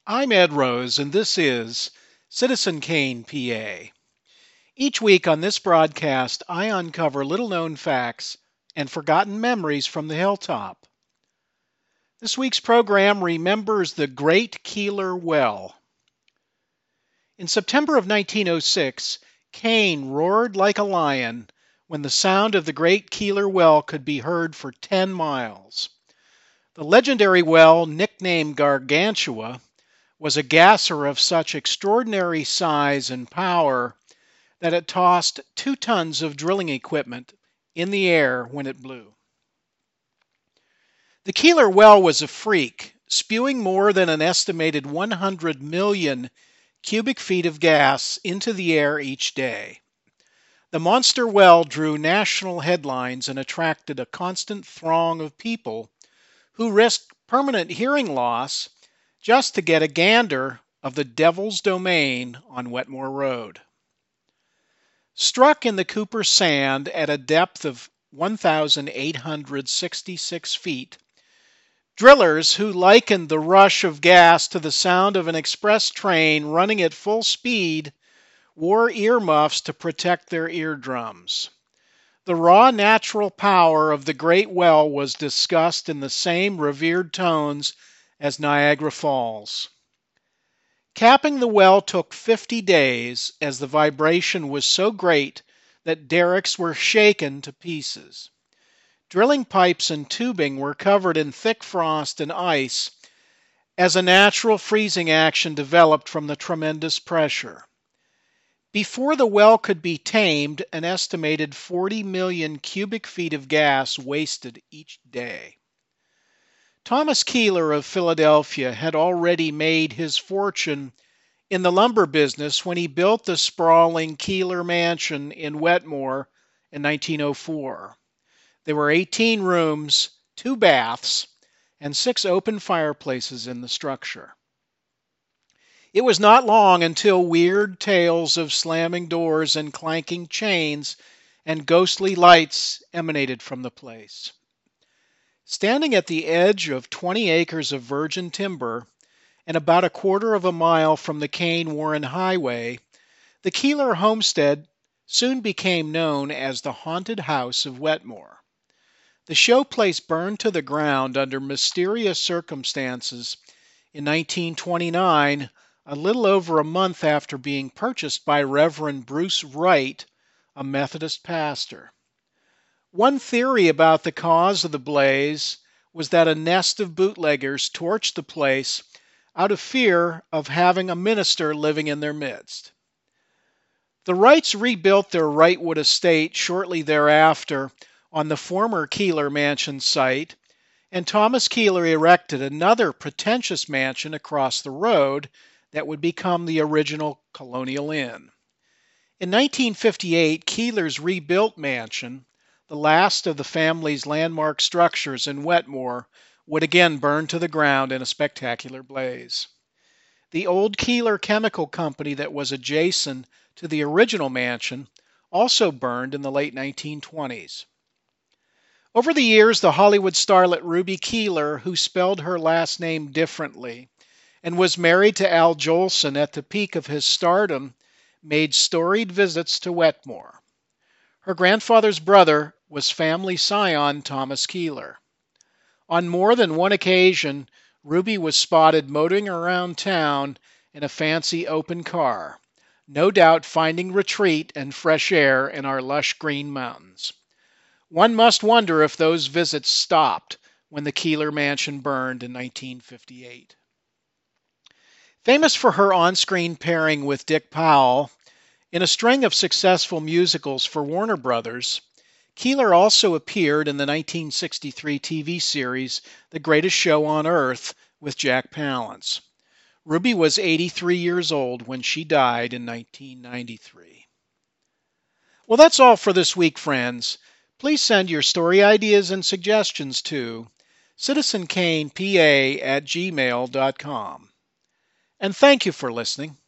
I'm Ed Rose, and this is Citizen Kane, PA. Each week on this broadcast, I uncover little known facts and forgotten memories from the hilltop. This week's program remembers the Great Keeler Well. In September of 1906, Kane roared like a lion when the sound of the Great Keeler Well could be heard for 10 miles. The legendary well, nicknamed Gargantua, was a gasser of such extraordinary size and power that it tossed 2 tons of drilling equipment in the air when it blew. The Keeler Well was a freak, spewing more than an estimated 100 million cubic feet of gas into the air each day. The monster well drew national headlines and attracted a constant throng of people who risked permanent hearing loss just to get a gander of the Devil's Domain on Wetmore Road. Struck in the Cooper Sand at a depth of 1,866 feet, drillers who likened the rush of gas to the sound of an express train running at full speed wore earmuffs to protect their eardrums. The raw natural power of the great well was discussed in the same revered tones as Niagara Falls. Capping the well took 50 days as the vibration was so great that derricks were shaken to pieces. Drilling pipes and tubing were covered in thick frost and ice as a natural freezing action developed from the tremendous pressure. Before the well could be tamed, an estimated 40 million cubic feet of gas wasted each day. Thomas Keeler of Philadelphia had already made his fortune in the lumber business when he built the sprawling Keeler Mansion in Wetmore in 1904. There were 18 rooms, 2 baths, and 6 open fireplaces in the structure. It was not long until weird tales of slamming doors and clanking chains and ghostly lights emanated from the place. Standing at the edge of 20 acres of virgin timber and about a quarter of a mile from the Kane-Warren Highway, the Keeler homestead soon became known as the Haunted House of Wetmore. The showplace burned to the ground under mysterious circumstances in 1929, a little over a month after being purchased by Reverend Bruce Wright, a Methodist pastor. One theory about the cause of the blaze was that a nest of bootleggers torched the place out of fear of having a minister living in their midst. The Wrights rebuilt their Wrightwood estate shortly thereafter on the former Keeler Mansion site, and Thomas Keeler erected another pretentious mansion across the road that would become the original Colonial Inn. In 1958, Keeler's rebuilt mansion, the last of the family's landmark structures in Wetmore, would again burn to the ground in a spectacular blaze. The old Keeler Chemical Company that was adjacent to the original mansion also burned in the late 1920s. Over the years, the Hollywood starlet Ruby Keeler, who spelled her last name differently and was married to Al Jolson at the peak of his stardom, made storied visits to Wetmore. Her grandfather's brother was family scion Thomas Keeler. On more than one occasion, Ruby was spotted motoring around town in a fancy open car, no doubt finding retreat and fresh air in our lush green mountains. One must wonder if those visits stopped when the Keeler Mansion burned in 1958. Famous for her on-screen pairing with Dick Powell, in a string of successful musicals for Warner Brothers, Keeler also appeared in the 1963 TV series The Greatest Show on Earth with Jack Palance. Ruby was 83 years old when she died in 1993. Well, that's all for this week, friends. Please send your story ideas and suggestions to citizenkanepa@gmail.com. And thank you for listening.